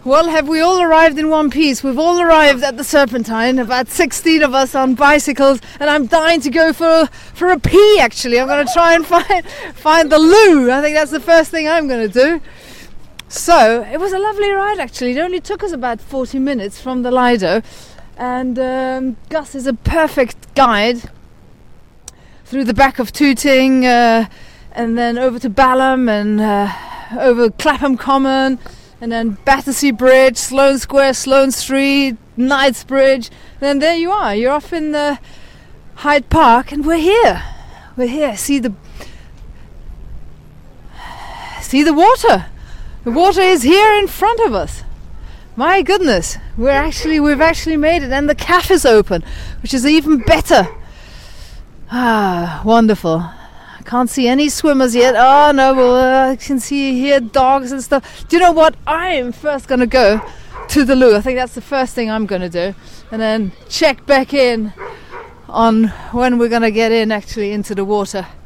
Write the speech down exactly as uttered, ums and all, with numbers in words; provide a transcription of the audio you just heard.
Well, have we all arrived in one piece? We've all arrived at the Serpentine, about sixteen of us on bicycles, and I'm dying to go for for a pee, actually. I'm going to try and find find the loo. I think that's the first thing I'm going to do. So, it was a lovely ride, actually. It only took us about forty minutes from the Lido, and um, Gus is a perfect guide through the back of Tooting, uh, and then over to Balham, and uh, over Clapham Common, and then Battersea Bridge, Sloane Square, Sloane Street, Knightsbridge. Then there you are. You're off in the Hyde Park, and we're here. We're here. See the see the water. The water is here in front of us. My goodness, we're actually we've actually made it, and the cafe is open, which is even better. Ah, wonderful. Can't see any swimmers yet. Oh no, well, uh, I can see here dogs and stuff. Do you know what? I am first going to go to the loo. I think that's the first thing I'm going to do. And then check back in on when we're going to get in actually into the water.